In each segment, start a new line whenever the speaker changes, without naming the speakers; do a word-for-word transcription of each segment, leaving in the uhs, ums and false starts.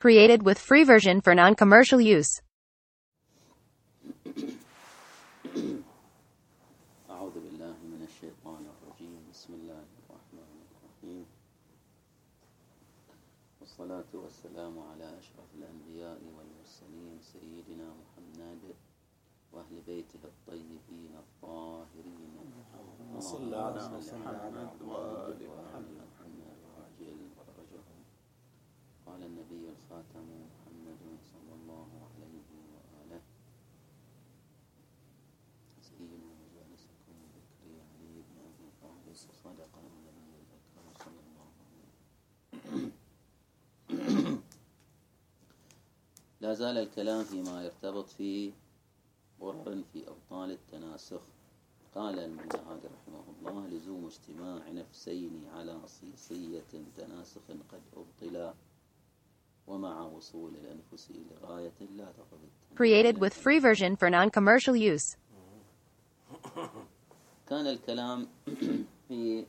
Created with free version for non-commercial use.
أعوذ بالله من الشيطان الرجيم. بسم الله الرحمن الرحيم، والصلاة والسلام على أشرف الأنبياء والمرسلين سيدنا محمد وأهل بيته الطيبين الطاهرين.
صلى على محمد وآل محمد
وعجل فرجهم. قال النبي الخاتم محمد صلى الله عليه وآله: سيدنا مجالسكم ذكري علي بن أبي طالب صدق النبي الأكرم صلى الله عليه وسلم. لا زال الكلام فيما يرتبط في غرر في أبطال التناسخ. قال المنهاج رحمه الله: لزوم اجتماع نفسين على صيصية تناسخ قد أبطلا، ومع وصول الأنفس لغاية لا تقضي.
Created with free version for non-commercial use.
كان الكلام في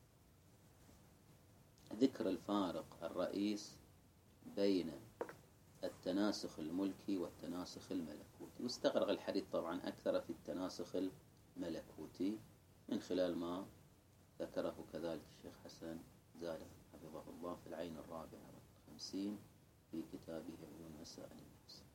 ذكر الفارق الرئيس بين التناسخ الملكي والتناسخ الملكوتي، واستغرق الحديث طبعا أكثر في التناسخ الملكوتي من خلال ما ذكره كذلك الشيخ حسن زاده حفظه الله في العين الرابعة والخمسين في كتابه عيون مسائل النفس.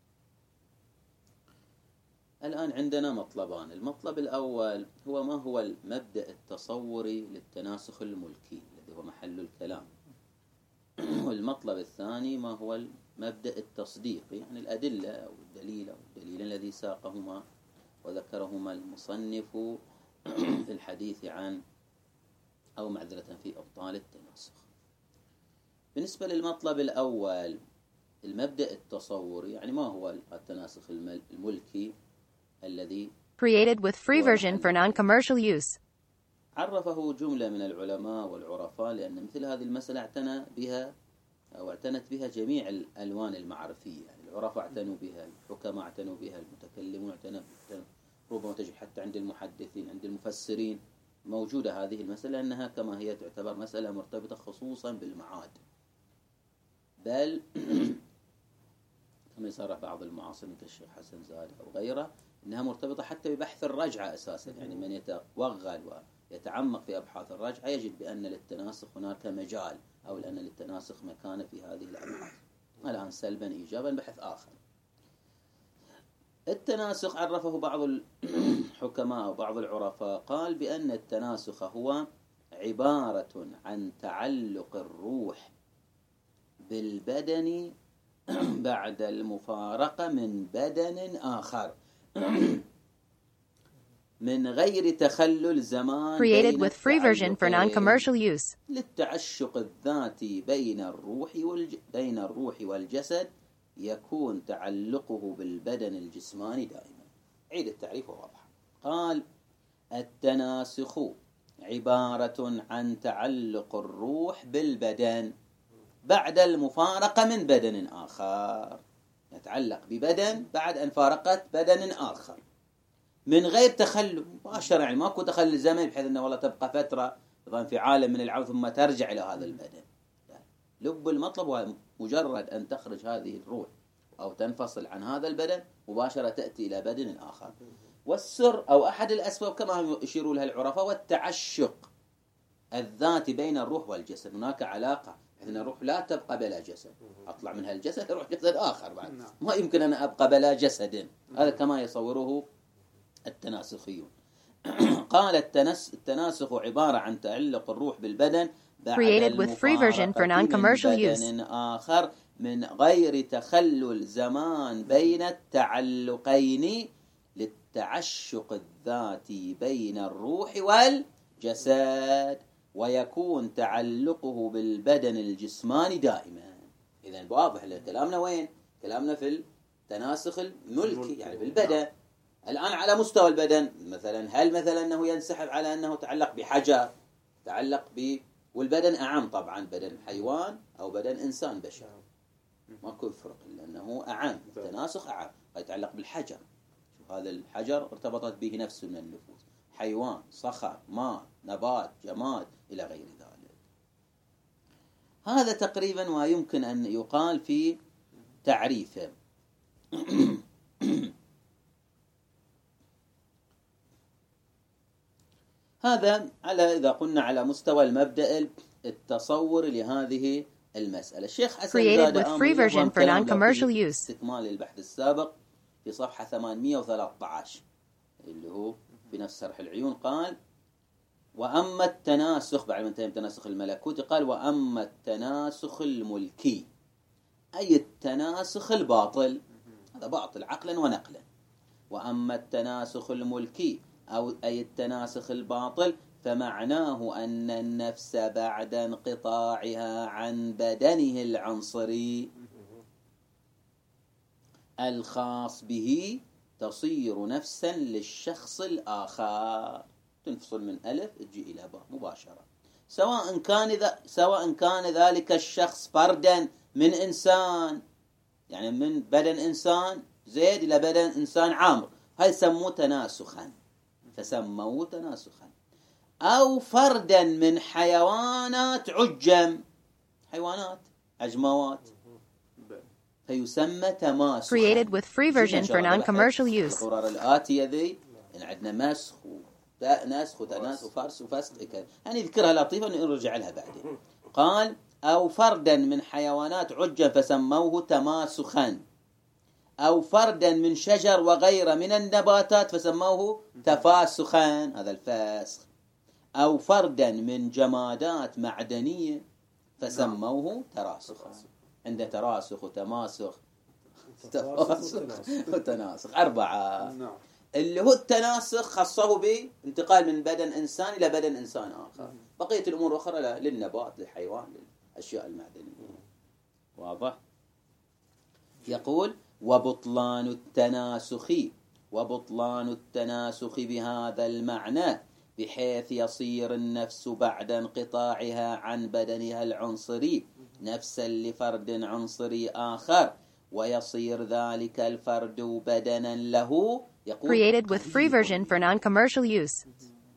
الآن عندنا مطلبان. المطلب الأول هو ما هو المبدأ التصوري للتناسخ الملكي الذي هو محل الكلام، والمطلب الثاني ما هو المبدأ التصديقي، يعني الأدلة أو الدليل أو الدليل الذي ساقهما وذكرهما المصنف في الحديث عن أو معذرة في أبطال التناسخ. بالنسبة للمطلب الأول المبدأ التصوري، يعني ما هو التناسخ الملكي الذي
Created with free version for non-commercial use.
عرفه جملة من العلماء والعرفاء، لأن مثل هذه المسألة اعتنى بها أو اعتنت بها جميع الألوان المعرفية، يعني العرفاء اعتنوا بها، الحكماء اعتنوا بها، المتكلمون اعتنوا بها، ربما تجد حتى عند المحدثين عند المفسرين موجودة هذه المسألة، أنها كما هي تعتبر مسألة مرتبطة خصوصا بالمعاد، بل كما يصرح بعض المعاصرين كالشيخ حسن زاده أو غيره أنها مرتبطة حتى ببحث الرجعة أساسا. يعني من يتوغل ويتعمق في أبحاث الرجعة يجد بأن للتناسخ هناك مجال، أو لأن للتناسخ مكانة في هذه الأبحاث. الآن سلبا إيجابا بحث آخر. التناسخ عرفه بعض الحكماء وبعض العرفاء، قال بأن التناسخ هو عبارة عن تعلق الروح بالبدن بعد المفارقة من بدن آخر من غير تخلل زمان
Created with free version for non-commercial use.
للتعشق الذاتي بين الروح والج... بين الروح والجسد، يكون تعلقه بالبدن الجسماني دائما. عيد التعريف واضح. قال: التناسخ عبارة عن تعلق الروح بالبدن بعد المفارقة من بدن آخر، يتعلق ببدن بعد أن فارقت بدن آخر من غير تخلل مباشرة، يعني ماكو تخلل زمني بحيث أنه والله تبقى فترة في عالم من العوث ثم ترجع إلى هذا البدن. لب المطلب هو مجرد أن تخرج هذه الروح أو تنفصل عن هذا البدن مباشرة تأتي إلى بدن آخر. والسر أو أحد الأسباب كما يشيروا لها العرفاء والتعشق الذاتي بين الروح والجسد. هناك علاقة، إن الروح لا تبقى بلا جسد، أطلع من هالجسد أروح جسد آخر بعد، ما يمكن أن أبقى بلا جسد. هذا كما يصوره التناسخيون. قال: التنس التناسخ عبارة عن تعلق الروح بالبدن بعد المفارقة من بدن آخر من غير تخلل زمان بين التعلقين للتعشق الذاتي بين الروح والجسد، ويكون تعلقه بالبدن الجسماني دائما. إذن واضح كلامنا وين؟ كلامنا في التناسخ الملكي، يعني بالبدن. الآن على مستوى البدن مثلا، هل مثلا أنه ينسحب على أنه تعلق بحجر، تعلق ب والبدن أعم طبعا، بدن حيوان أو بدن إنسان بشر، ماكو فرق لأنه أعم، التناسخ أعم، يتعلق بالحجر. شوف هذا الحجر ارتبطت به نفس من النفوس، حيوان، صخر، ماء، نبات، جماد إلى غير ذلك. هذا تقريبا ما يمكن أن يقال في تعريفه. هذا على إذا قلنا على مستوى المبدأ التصور لهذه المسألة. الشيخ حسن زاد آمل استكمال البحث السابق في صفحة ثمانمئة وثلاثة عشر اللي هو في نفس شرح العيون قال: وأما التناسخ، بعد ما انتهى التناسخ الملكوتي قال: وأما التناسخ الملكي، أي التناسخ الباطل، هذا باطل عقلا ونقلا. وأما التناسخ الملكي أو أي التناسخ الباطل فمعناه أن النفس بعد انقطاعها عن بدنه العنصري الخاص به تصير نفسا للشخص الآخر، تنفصل من ألف تجي إلى باء مباشرة، سواء كان ذا سواء كان ذلك الشخص فردا من إنسان، يعني من بدن إنسان زيد إلى بدن إنسان عامر، هاي سموه تناسخا، فسموه تناسخا. أو فردا من حيوانات عجم، حيوانات عجموات، فيسمى تماسخا.
Created with free version for non-commercial use.
القرار الآتية ذي يعني عندنا مسخ ونسخ وتناسخ وفرس وفسق كذا، يعني ذكرها لطيفة نرجع لها بعدين. قال: أو فردا من حيوانات عجم فسموه تماسخا، أو فردا من شجر وغيره من النباتات فسموه تفاسخا، هذا الفاسخ. أو فردا من جمادات معدنية فسموه تراسخا. عند تراسخ وتماسخ تفاسخ وتناسخ أربعة. اللي هو التناسخ خصه بانتقال من بدن إنسان إلى بدن إنسان آخر، بقية الأمور الأخرى للنبات للحيوان للأشياء المعدنية. واضح؟ يقول: وبطلان التناسخ وبطلان التناسخ بهذا المعنى بحيث يصير النفس بعد انقطاعها عن بدنها العنصري نفسا لفرد عنصري آخر، ويصير ذلك الفرد بدنا له. يقول:
Created with free version for non-commercial use.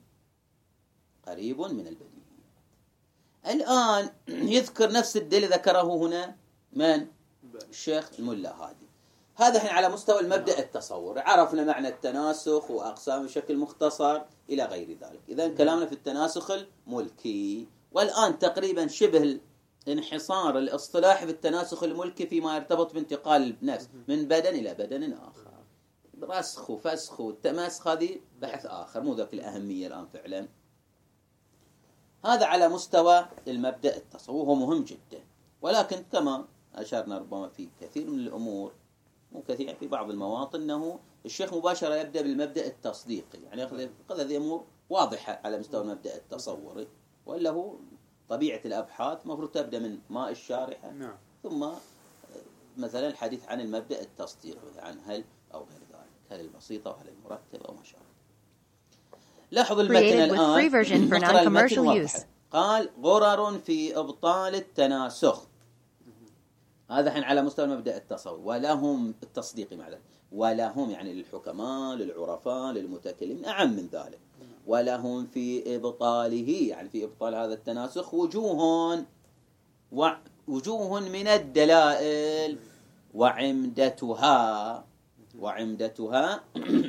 قريب من البديهية. الآن يذكر نفس الدليل ذكره هنا من؟ الشيخ الملا هادي. هذا الحين على مستوى المبدأ التصور، عرفنا معنى التناسخ وأقسامه بشكل مختصر إلى غير ذلك. إذا كلامنا في التناسخ الملكي، والآن تقريبا شبه انحصار الاصطلاح في التناسخ الملكي فيما يرتبط بانتقال النفس من بدن إلى بدن آخر. رسخ وفسخ والتماسخ هذه بحث آخر، مو ذاك الأهمية الآن فعلا. هذا على مستوى المبدأ التصور، وهو مهم جدا، ولكن كما أشرنا ربما في كثير من الأمور، مو كثير، في بعض المواطن أنه الشيخ مباشرة يبدأ بالمبدأ التصديقي، يعني يأخذ هذه أمور واضحة على مستوى المبدأ التصوري، وإلا هو طبيعة الأبحاث مفروض تبدأ من ماء الشارحة، نعم. ثم مثلا الحديث عن المبدأ التصديقي، عن هل أو غير ذلك، هل البسيطة وهل المرتبة أو ما شابه. لاحظوا المتن الآن، نقرأ المتن واضحة. قال: غرر في إبطال التناسخ، هذا حين على مستوى المبدأ التصور. ولهم التصديقي معنا، ولهم يعني للحكماء للعرفاء للمتكلمين أعم من ذلك. ولهم في إبطاله، يعني في إبطال هذا التناسخ، وجوه ووجوه من الدلائل، وعمدتها وعمدتها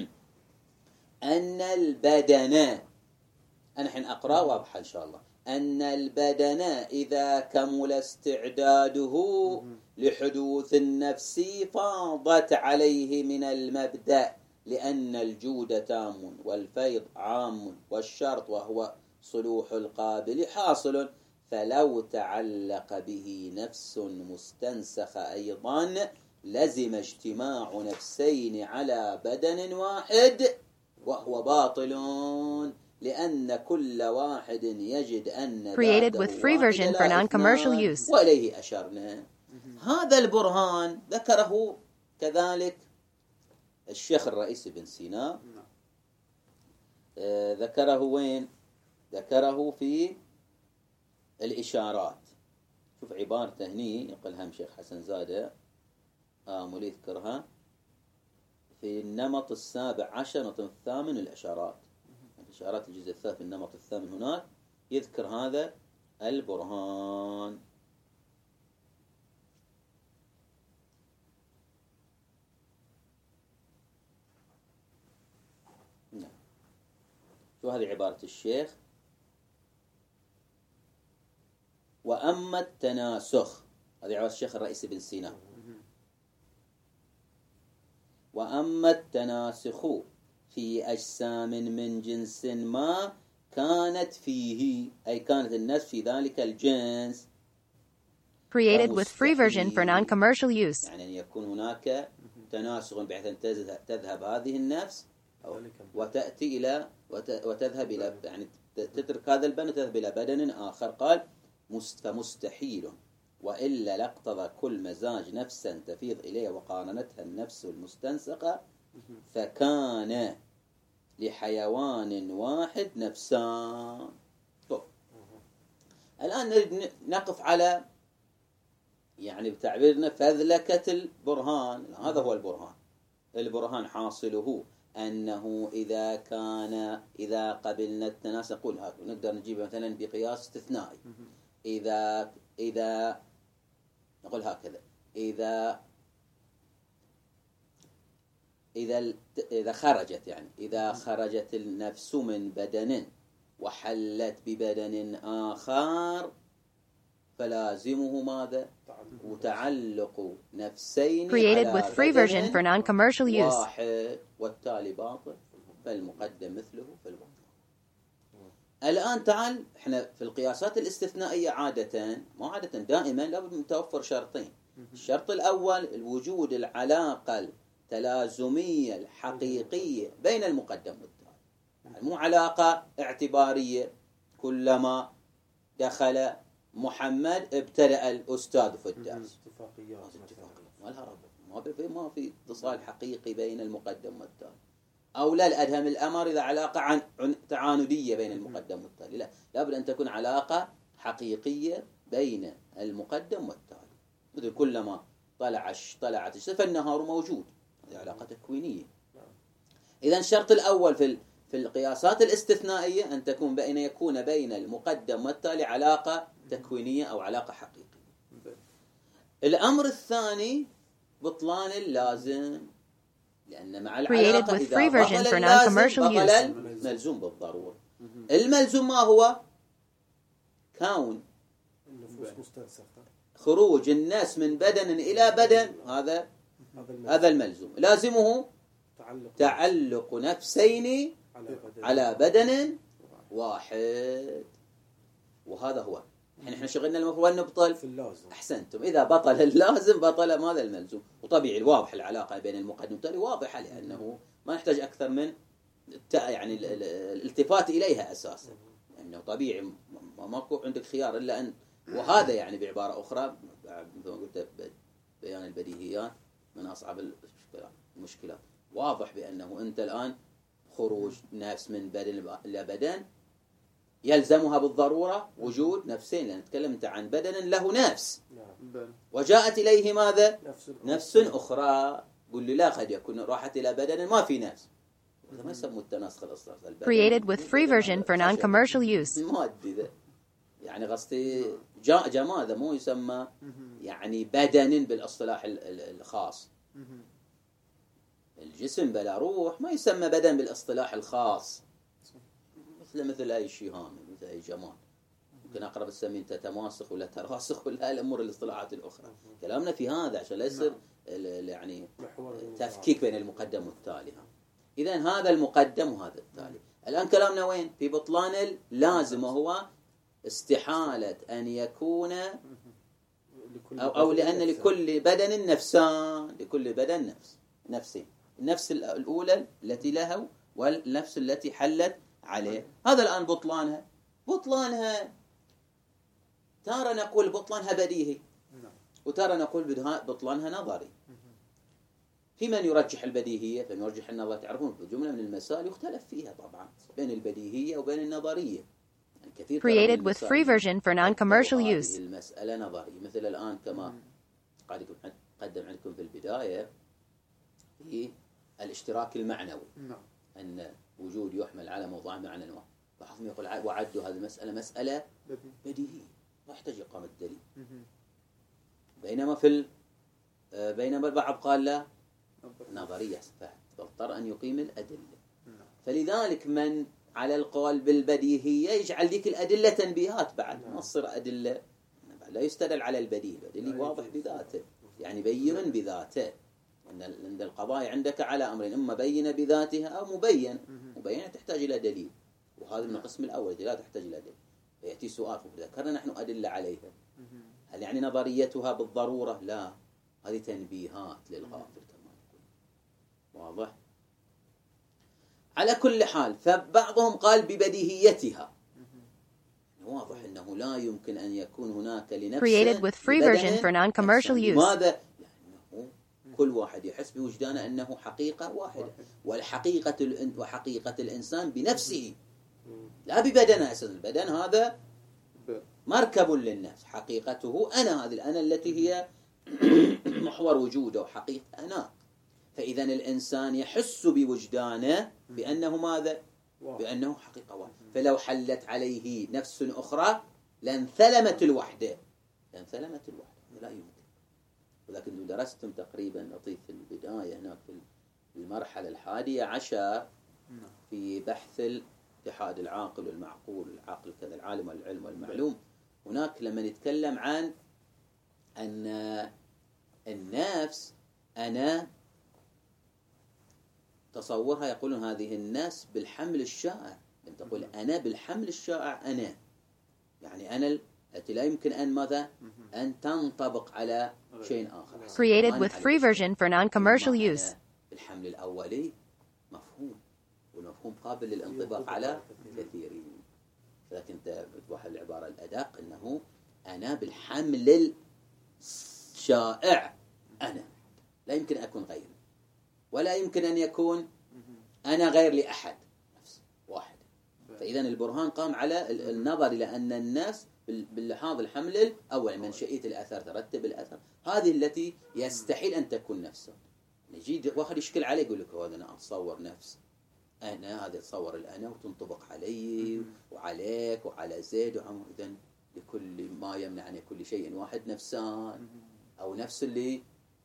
أن البدن، أنا حين أقرأ واضحة إن شاء الله، أن البدن إذا كمل استعداده لحدوث النفس فاضت عليه من المبدأ، لأن الجود تام والفيض عام والشرط وهو صلوح القابل حاصل، فلو تعلق به نفس مستنسخ أيضا لزم اجتماع نفسين على بدن واحد وهو باطل، لأن كل واحد يجد أن
Created with free version for non-commercial use.
وإليه أشرنا. هذا البرهان ذكره كذلك الشيخ الرئيس بن سينا، آه ذكره وين؟ ذكره في الإشارات. شوف عبارته هني، يقول هم شيخ حسن زادة آمل يذكرها في النمط السابع عشر نمط الثامن الإشارات، إشارات الجزء الثالث في النمط الثامن هناك يذكر هذا البرهان. شو هذه عبارة الشيخ؟ وأما التناسخ، هذه عبارة الشيخ الرئيسي بن سينا. وأما التناسخ في أجسام من جنس ما كانت فيه، أي كانت النفس في ذلك الجنس.
Created with free version for non-commercial use.
يعني أن يكون هناك تناسخ بحيث أن تذهب هذه النفس وتأتي إلى وتذهب إلى يعني تترك هذا البدن وتذهب إلى بدن آخر. قال فمستحيل وإلا لاقتضى كل مزاج نفسا تفيض إليه وقارنتها النفس المستنسقة فكان لحيوان واحد نفسان. طب الآن نريد نقف على يعني بتعبيرنا فذلكة البرهان. هذا هو البرهان. البرهان حاصله أنه إذا كان إذا قبلنا التناسق نقول نقدر نجيب مثلا بقياس استثنائي. إذا إذا نقول هكذا إذا إذا إذا خرجت يعني إذا خرجت النفس من بدن وحلت ببدن آخر فلازمه ماذا؟ وتعلق نفسين
Created with free version for non-commercial use.
واحد والتالي باطل فالمقدم مثله فالباطل. الآن تعال احنا في القياسات الاستثنائية عادة ما عادة دائما لابد من توفر شرطين. الشرط الأول الوجود العلاقة التلازمية الحقيقية بين المقدم والتالي، يعني مو علاقة اعتبارية كلما دخل محمد ابتدأ الأستاذ في الدرس.
اتفاقيات
ما لها ربط، ما في ما في اتصال حقيقي بين المقدم والتالي. أو لا الأدهم الأمر إذا علاقة عن تعاندية بين المقدم والتالي، لا لابد أن تكون علاقة حقيقية بين المقدم والتالي. مثل كلما طلع طلعت الشمس فالنهار موجود، هذه علاقة تكوينية. إذا الشرط الأول في في القياسات الاستثنائية أن تكون بين يكون بين المقدم والتالي علاقة تكوينية أو علاقة حقيقية. الأمر الثاني بطلان اللازم، لأن مع العلاقة إذا بطل اللازم بطل الملزوم بالضرورة. الملزوم ما هو؟ كون خروج الناس من بدن إلى بدن، هذا هذا الملزوم. لازمه تعلق نفسين على بدن واحد، وهذا هو. الحين احنا شغلنا المفروض نبطل
في اللازم.
احسنتم. اذا بطل اللازم بطل ماذا؟ الملزوم. وطبيعي الواضح العلاقه بين المقدم والتالي واضحه، لانه ما نحتاج اكثر من يعني الالتفات اليها اساسا، لانه يعني طبيعي ماكو عندك خيار الا ان. وهذا يعني بعباره اخرى مثل ما قلت بيان البديهيات من اصعب المشكلات. واضح بانه انت الان خروج نفس من بدن الى بدن يلزمها بالضرورة وجود نفسين، لأن نتكلم أنت عن بدن له نفس وجاءت إليه ماذا؟ نفس أخرى. قل لي لا، قد يكون راحت إلى بدن ما في نفس، هذا ما يسمى التناسخ الأصلاح.
Created with free version for non-commercial use.
مادي ذا يعني قصدي جماد مو يسمى يعني بدن بالاصطلاح الخاص. الجسم بلا روح ما يسمى بدن بالاصطلاح الخاص، مثل مثل أي شيء هامل، مثل أي جمال. ممكن أقرب السمين تتماسخ ولا تراسخ ولا الأمور الاصطلاحات الأخرى. كلامنا في هذا عشان لا يصير يعني تفكيك بين المقدم والتالي. إذا هذا المقدم وهذا التالي. الآن كلامنا وين؟ في بطلان اللازم، وهو استحالة أن يكون أو, أو لأن لكل بدن نفسان، لكل بدن نفس نفسين، النفس الأولى التي لها والنفس التي حلت عليه. هذا الآن بطلانها بطلانها ترى نقول بطلانها بديهي، وترى نقول بطلانها نظري. في من يرجح البديهية، فمن يرجح النظرية. تعرفون في جملة من المسائل يختلف فيها طبعا بين البديهية وبين النظرية. يعني كثير
Created with free version for non-commercial use.
المسألة نظرية، مثل الآن كما قد قدم عندكم في البداية في الاشتراك المعنوي، أن وجود يحمل على موضوع معنى واحد. بعضهم يقول وعدوا هذه المسألة مسألة بديهية ما يحتاج إقامة دليل، بينما في بينما البعض قال لا نظرية، فاضطر أن يقيم الأدلة. فلذلك من على القول بالبديهية يجعل ذيك الأدلة تنبيهات بعد، ما تصير أدلة، لا يستدل على البديهي، البديهي واضح بذاته، يعني بين بذاته. أن القضايا عندك على أمرين، إما بينة بذاتها أو مبينة. مبينة تحتاج إلى دليل، وهذا من القسم الأول لا تحتاج إلى دليل. يأتي سؤال ذكرنا نحن أدلة عليها، هل يعني نظريتها بالضرورة؟ لا، هذه تنبيهات للغافل كما نقول. واضح؟ على كل حال، فبعضهم قال ببديهيتها، واضح أنه لا يمكن أن يكون هناك لنفس
Created with free version for non-commercial use.
لماذا؟ لأنه كل واحد يحس بوجدانه أنه حقيقة واحدة، والحقيقة وحقيقة الإنسان بنفسه لا ببدنه. أساسا البدن هذا مركب للنفس، حقيقته أنا، هذه الأنا التي هي محور وجوده وحقيقة أنا. فإذا الإنسان يحس بوجدانه بأنه ماذا؟ بأنه حقيقة واحدة. فلو حلت عليه نفس أخرى لانثلمت الوحدة، لانثلمت الوحدة، لا يمكن. ولكن درستم تقريبا لطيف في البداية هناك في المرحلة الحادية عشر في بحث اتحاد العاقل والمعقول، العاقل كذا العالم والعلم والمعلوم. هناك لما نتكلم عن أن النفس أنا تصورها، يقولون هذه النفس بالحمل الشائع. لم تقول أنا بالحمل الشائع، أنا يعني أنا التي لا يمكن أن ماذا أن تنطبق على شيء آخر.
Created with free version for non-commercial use.
الحمل الأولي مفهوم، والمفهوم قابل للانطباق على كثيرين. لكن أنت بتوحل العبارة الأدق أنه أنا بالحمل الشائع، أنا لا يمكن أن أكون غيري، ولا يمكن أن يكون أنا غير لأحد، نفس واحد. فإذا البرهان قام على النظر إلى أن الناس باللحاظ الحمل الأول، منشئية الأثر، ترتب الأثر، هذه التي يستحيل أن تكون نفسا. نجي واحد يشكل عليه يقول لك هذا أنا أتصور نفس، أنا هذا تصور الأنا وتنطبق علي وعليك وعلى زيد وعمر. إذن لكل ما يمنع عن كل شيء واحد نفسان، أو نفس اللي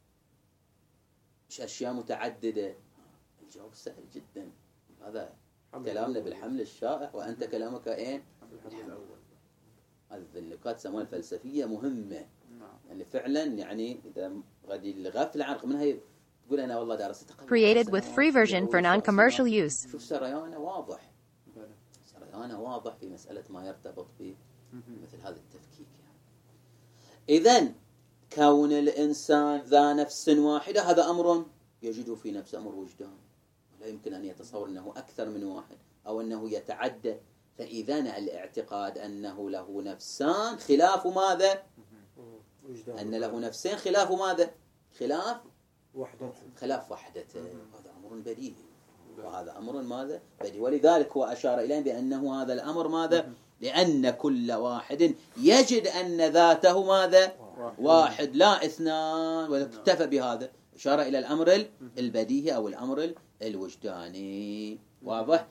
مش أشياء متعددة. الجواب سهل جدا، هذا كلامنا بالحمل الشائع، وأنت كلامك أين؟ بالحمل الأول. هذه النقاط سموها الفلسفية مهمة، يعني فعلا يعني إذا غادي الغفل عن منها تقول أنا والله درست.
Created with free version for non-commercial use.
شوف سريانه واضح، سريانه واضح في مسألة ما يرتبط بمثل هذا التفكيك. يعني إذن كون الإنسان ذا نفس واحدة هذا أمر يجده في نفس، أمر وجدان، لا يمكن أن يتصور أنه أكثر من واحد أو أنه يتعدى. فإذا الاعتقاد أنه له نفسان خلاف ماذا؟ أن له نفسين خلاف ماذا؟ خلاف
وحدة،
خلاف وحدته. هذا أمر بديهي، وهذا أمر ماذا؟ بديهي. ولذلك هو أشار إليه بأنه هذا الأمر ماذا؟ لأن كل واحد يجد أن ذاته ماذا؟ واحد لا اثنان، واكتفى بهذا. أشار إلى الأمر البديهي أو الأمر الوجداني. واضح؟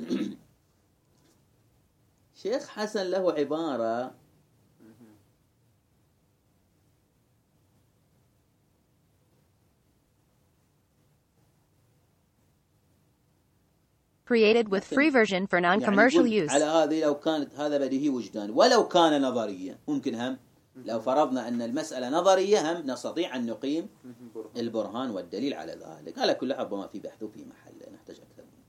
شيخ حسن له عبارة
Created with free version for non-commercial
يعني
use.
على هذه لو كانت هذا بديهي وجداني، ولو كان نظريا ممكن هم لو فرضنا أن المسألة نظرية هم نستطيع أن نقيم البرهان والدليل على ذلك. على كل حال ربما في بحث في محل نحتاج أكثر منه.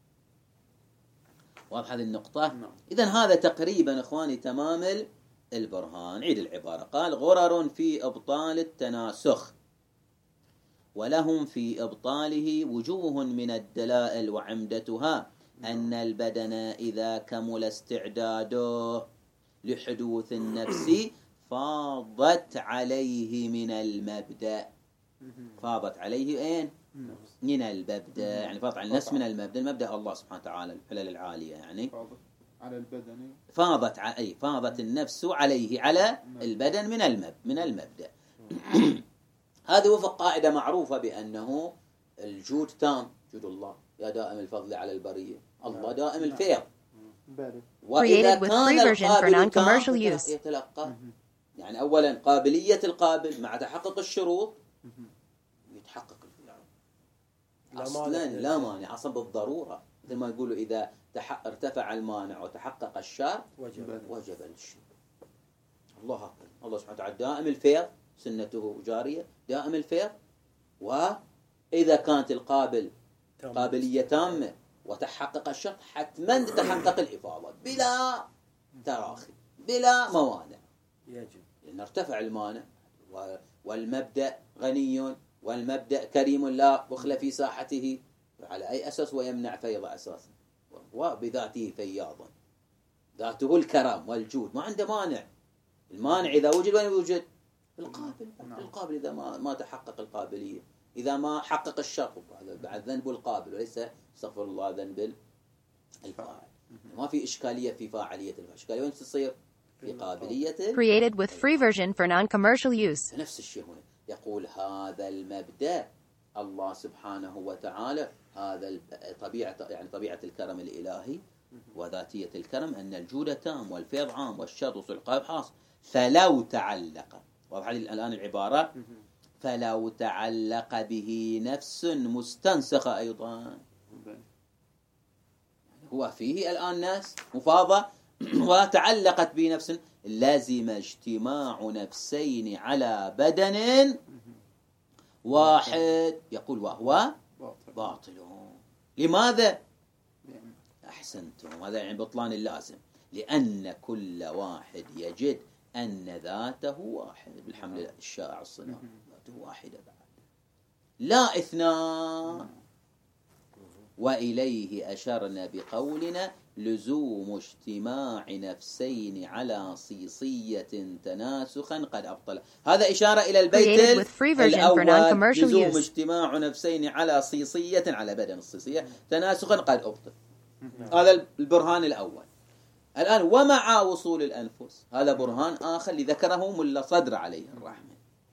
واضح هذه النقطة؟ إذن هذا تقريبا إخواني تمام البرهان. عيد العبارة، قال غرر في إبطال التناسخ، ولهم في إبطاله وجوه من الدلائل، وعمدتها أن البدن إذا كمل استعداده لحدوث النفس فاضت عليه من المبدأ. فاضت عليه أين؟ من المبدأ، يعني فاضت على النفس من المبدأ. المبدأ الله سبحانه وتعالى، الحلل العالية يعني.
فاضت على البدن،
فاضت أي فاضت النفس عليه على البدن من المب من المبدأ. هذا وفق قاعدة معروفة بأنه الجود تام، جود الله، يا دائم الفضل على البرية، الله دائم الفيض. وإذا كان القابل تام يتلقى، يعني أولا قابلية القابل مع تحقق الشروط يتحقق الفعل. أصلا لا مانع، أصلا بالضرورة مثل ما يقولوا إذا تح... ارتفع المانع وتحقق الشرط
وجب
وجب الشرط. الله أكبر. الله سبحانه وتعالى دائم الفيض، سنته جارية دائم الفيض، وإذا كانت القابل
تام.
قابلية تامة وتحقق الشرط حتما تتحقق الإفاضة بلا تراخي بلا موانع،
يجب
لأن ارتفع المانع و... والمبدأ غني والمبدأ كريم لا بخل في ساحته، على أي أساس ويمنع فيض أساسا؟ وبذاته فياضا، ذاته الكرم والجود، ما عنده مانع. المانع إذا وجد وين يوجد؟ القابل. القابل إذا ما ما تحقق القابلية، إذا ما حقق الشرط، هذا بعد ذنب القابل وليس استغفر الله ذنب الفاعل. ما في إشكالية في فاعلية الفاعل، إشكالية وين تصير؟ في قابلية.
Created with free version for non-commercial use.
نفس الشيء هنا يقول هذا المبدأ الله سبحانه وتعالى، هذا طبيعة يعني طبيعة الكرم الإلهي وذاتية الكرم أن الجود تام والفيض عام والشر وصول القائب حاصل. فلو تعلق، واضح الآن العبارة، فلو تعلق به نفس مستنسخة أيضا، هو فيه الآن ناس مفاضة وتعلقت به نفس، لازم اجتماع نفسين على بدن واحد، يقول وهو باطل. لماذا؟ أحسنتم، هذا يعني بطلان اللازم، لأن كل واحد يجد أن ذاته واحد، بالحمل الشائع الصناعي ذاته واحدة بعد لا اثنان. وإليه أشرنا بقولنا لزوم اجتماع نفسين على صيصية تناسخا قد أبطل. هذا إشارة إلى البيت الأول، لزوم اجتماع نفسين على صيصية على بدن الصيصية تناسخا قد أبطل. هذا البرهان الأول. الآن ومع وصول الأنفس، هذا برهان آخر لذكره ملا صدر عليه الرحمة،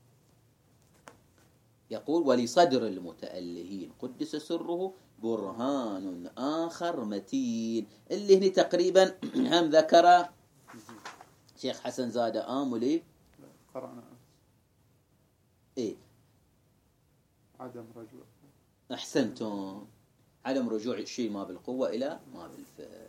يقول ولصدر المتألهين قدس سره برهان آخر متين، اللي هنا تقريبا هم ذكر شيخ حسن زادة آملي.
قرأنا
إيه
عدم رجوع.
أحسنتم، عدم رجوع الشيء ما بالقوة إلى ما بالفعل،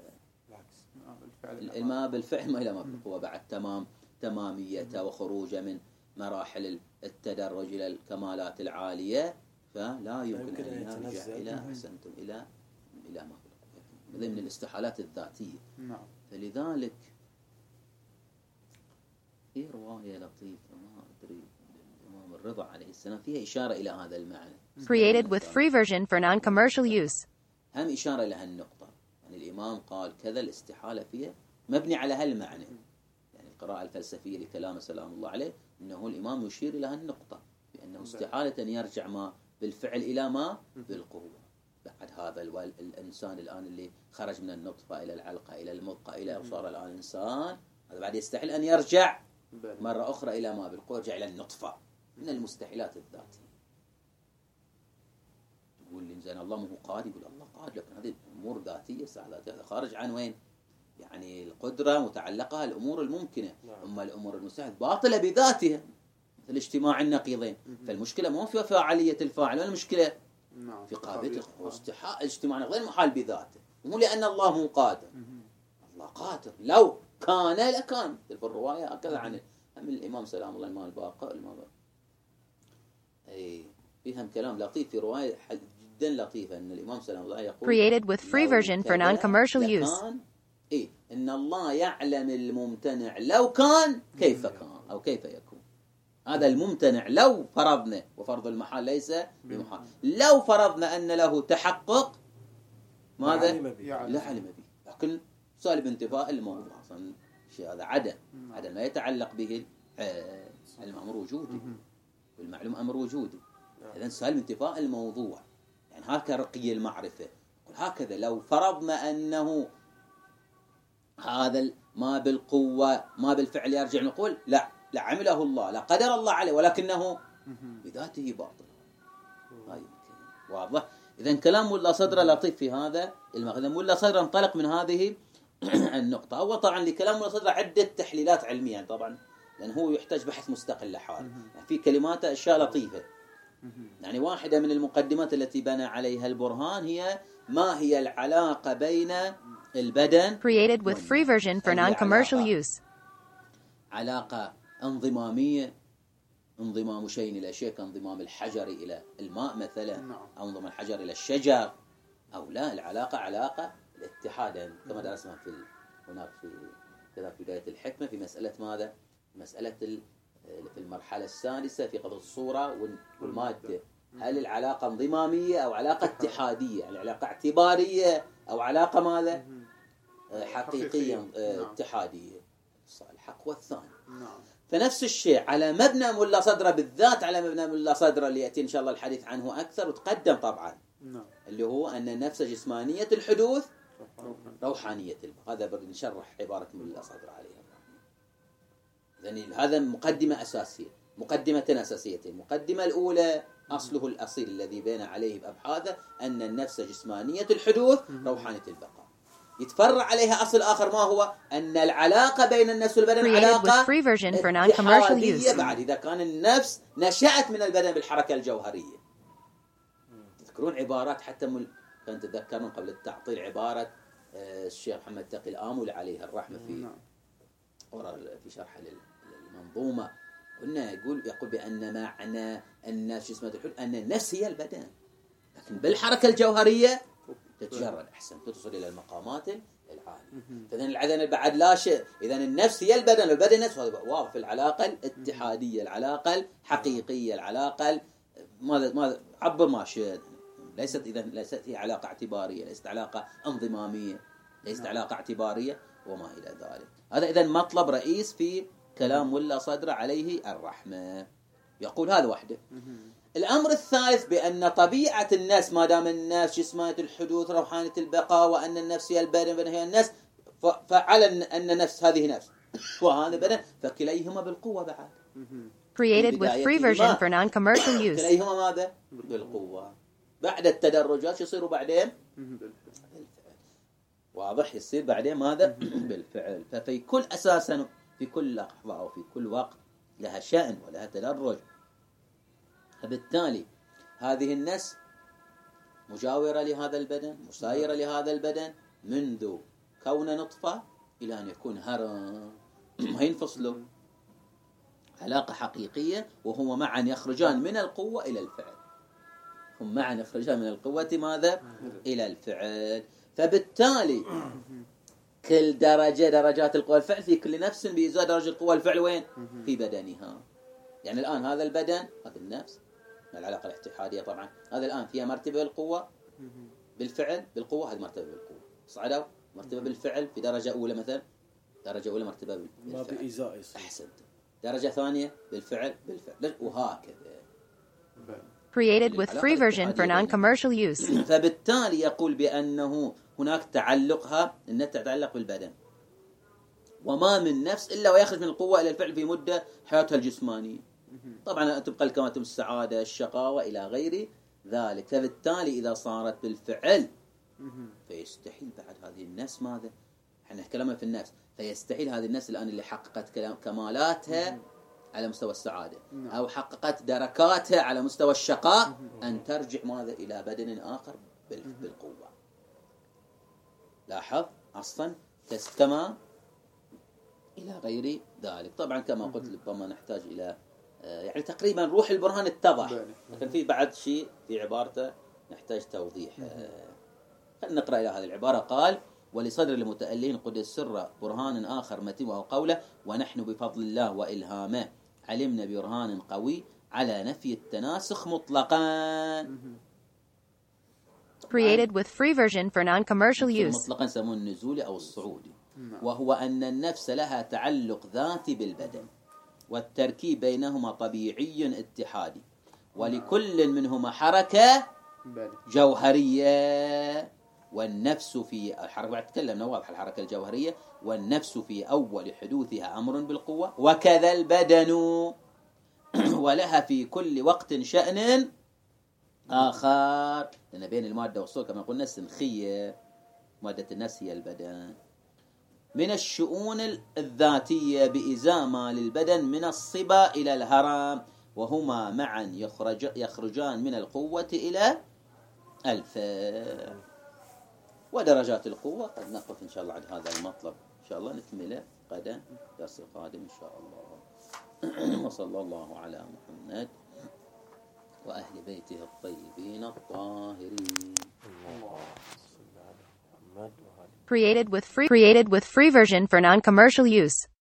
ما بالفعل ما إلى ما بالقوة، بعد تمام تماميته وخروجه من مراحل التدرج إلى الكمالات العالية، فلا يمكن أن يرجع إلى أحسنتم إلى إلى ما بالقوة، من الاستحالات الذاتية.
نعم.
فلذلك في رواية لطيفة ما أدري الإمام الرضا عليه السلام فيها إشارة إلى هذا المعنى.
Created with free version for non-commercial use.
هم إشارة إلى هالنقطة، يعني الإمام قال كذا الاستحالة فيها مبني على هالمعنى، يعني القراءة الفلسفية لكلام سلام الله عليه أنه الإمام يشير إلى هالنقطة بأنه استحالة أن يرجع ما بالفعل إلى ما بالقوة. بعد هذا الإنسان الآن اللي خرج من النطفة إلى العلقة إلى المضغة إلى وصار الآن إنسان، هذا بعد يستحيل أن يرجع مرة أخرى إلى ما بالقوة، يرجع إلى النطفة، من المستحيلات الذاتية. تقول لي زين الله مو قادر، يقول الله قادر، لكن هذه أمور ذاتية ساعات هذا خارج عن وين؟ يعني القدرة متعلقة الأمور الممكنة، أما الأمور المستحيلة باطلة بذاتها، مثل اجتماع النقيضين. فالمشكلة مو في فاعلية الفاعل، ولا المشكلة في قابلية واستحاء اجتماع غير محال بذاته، مو لأن الله مو قادر. الله قادر، لو كان لكان. في الرواية هكذا عن هم الإمام سلام الله المال باقر المال أي فيهم كلام لطيف في رواية جدا لطيفة أن الإمام سلام الله يقول
Created with free version for non-commercial use.
إيه إن الله يعلم الممتنع لو كان كيف كان أو كيف يكون. هذا الممتنع لو فرضنا، وفرض المحال ليس بمحال، لو فرضنا أن له تحقق ماذا؟ لا علم به، لكن سالب انتفاء الموضوع أصلا شيء هذا عدم عدم لا يتعلق به علم أمر وجودي والمعلوم أمر وجودي. إذن سالب انتفاء الموضوع، يعني هكذا رقي المعرفة. هكذا لو فرضنا أنه هذا ما بالقوة ما بالفعل يرجع نقول لا لا عمله الله، لا قدر الله عليه، ولكنه بذاته باطل. هاي واضح. إذن كلام ملا صدر لطيف في هذا المغنى. ملا صدر انطلق من هذه النقطة. أول طبعا لكلام ملا صدر عدة تحليلات علمية طبعا، لأن هو يحتاج بحث مستقل لحاله. يعني في كلمات أشياء لطيفة يعني واحدة من المقدمات التي بنى عليها البرهان هي ما هي العلاقة بين البدن
Created with free version for non-commercial use.
علاقة انضمامية، انضمام شيء إلى شيء كانضمام الحجر إلى الماء مثلا، أو انضمام الحجر إلى الشجر، أو لا، العلاقة علاقة الاتحاد كما درسنا في هناك في كذا في بداية الحكمة في مسألة ماذا؟ مسألة في المرحلة السادسة في قضية الصورة والمادة، هل العلاقة انضمامية أو علاقة اتحادية؟ العلاقة اعتبارية أو علاقة ماذا؟ حقيقية اتحادية. الحق والثاني. فنفس الشيء على مبنى ملا صدرة، بالذات على مبنى ملا صدرة اللي يأتي إن شاء الله الحديث عنه أكثر وتقدم طبعا، اللي هو أن النفس جسمانية الحدوث روحانية البقاء. هذا بنشرح عبارة ملا صدرة عليها. إذن هذا مقدمة أساسية، مقدمتين أساسيتين. المقدمة الأولى أصله الأصيل الذي بين عليه بأبحاثه أن النفس جسمانية الحدوث روحانية البقاء. يتفرع عليها أصل آخر، ما هو؟ أن العلاقة بين النفس والبدن علاقة اتحادية بعد إذا كان النفس نشأت من البدن بالحركة الجوهرية. تذكرون عبارات حتى مل... كنت تذكرون قبل التعطيل عبارة الشيخ محمد تقي الآمل عليه الرحمة في في شرح المنظومة، قلنا يقول يقول بأن معنى النفس جسمة الحدوث أن النفس هي البدن، لكن بالحركة الجوهرية تتجرد أحسن، تصل إلى المقامات العالية. فإذن العدن بعد لا شيء، إذن النفس هي البدن والبدن نفس، هذا واضح في العلاقة الاتحادية، العلاقة الحقيقية، العلاقة ماذا ماذا عبر ما شئت. ليست إذا ليست هي علاقة اعتبارية، ليست علاقة انضمامية، ليست علاقة اعتبارية وما إلى ذلك. هذا إذن مطلب رئيس في كلام ملا صدرة عليه الرحمة. يقول هذا وحده. الأمر الثالث بأن طبيعة النفس، ما دام النفس جسمانية الحدوث روحانية البقاء، وأن النفس هي البدن هي النفس، فعلى أن النفس هذه نفس وهذا بدن، فكليهما بالقوة بعد.
Created with free version for non-commercial use.
كليهما ماذا؟ بالقوة. بعد التدرجات يصيروا بعدين بالفعل. واضح، يصير بعدين ماذا؟ بالفعل. ففي كل أساسا في كل لحظة أو في كل وقت لها شأن ولها تدرج. فبالتالي هذه النفس مجاورة لهذا البدن، مسايرة لهذا البدن منذ كون نطفة إلى أن يكون هرم، ما ينفصلوا، علاقة حقيقية، وهما معا يخرجان من القوة إلى الفعل. هم معا يخرجان من القوة ماذا؟ إلى الفعل. فبالتالي كل درجة درجات القوة والفعل في كل نفس بإزاء درجة القوة والفعل وين؟ في بدنها. يعني الآن هذا البدن، هذا النفس، العلاقة الاتحادية طبعا، هذا الآن فيها مرتبة بالقوة بالفعل بالقوة، هذه مرتبة بالقوة. صعدوا مرتبة بالفعل في درجة أولى مثلا، درجة أولى مرتبة بالفعل،
ما بإزاء.
أحسنت. درجة ثانية بالفعل بالفعل، وهكذا.
Created with free version for non-commercial use.
فبالتالي يقول بأنه هناك تعلقها، أن تتعلق بالبدن، وما من نفس إلا ويخرج من القوة إلى الفعل في مدة حياتها الجسمانية. طبعا تبقى الكماتم السعادة، الشقاوة إلى غير ذلك. فبالتالي إذا صارت بالفعل فيستحيل بعد هذه النفس ماذا؟ احنا كلامنا في النفس، فيستحيل هذه النفس الآن اللي حققت كمالاتها على مستوى السعادة أو حققت دركاتها على مستوى الشقاء أن ترجع ماذا؟ إلى بدن آخر بالقوة. لاحظ أصلا تستمع إلى غير ذلك. طبعا كما قلت ربما نحتاج إلى يعني تقريبا روح البرهان اتضح، لكن في بعد شيء في عبارته نحتاج توضيح. خلينا نقرأ إلى هذه العبارة. قال: ولصدر المتألين قد السر برهان آخر متين، وهو قوله: ونحن بفضل الله وإلهامه علمنا برهان قوي على نفي التناسخ مطلقا.
Created with free version for non-commercial use.
مطلقا يسمون النزولي أو الصعودي، وهو أن النفس لها تعلق ذاتي بالبدن، والتركيب بينهما طبيعي اتحادي، ولكل منهما حركة جوهرية، والنفس في الحركة بعد تكلمنا واضح الحركة الجوهرية، والنفس في أول حدوثها أمر بالقوة، وكذا البدن، ولها في كل وقت شأن آخر، لأن بين المادة والصور كما قلنا السنخية، مادة النفس هي البدن، من الشؤون الذاتية بإزاء ما للبدن من الصبا إلى الهرم، وهما معا يخرج يخرجان من القوة إلى الفعل. ودرجات القوة قد نقف إن شاء الله عند هذا المطلب، إن شاء الله نكمله غدا درس القادم إن شاء الله. وصلى الله على محمد وأهل بيته الطيبين الطاهرين.
Created with free created with free version for non-commercial use.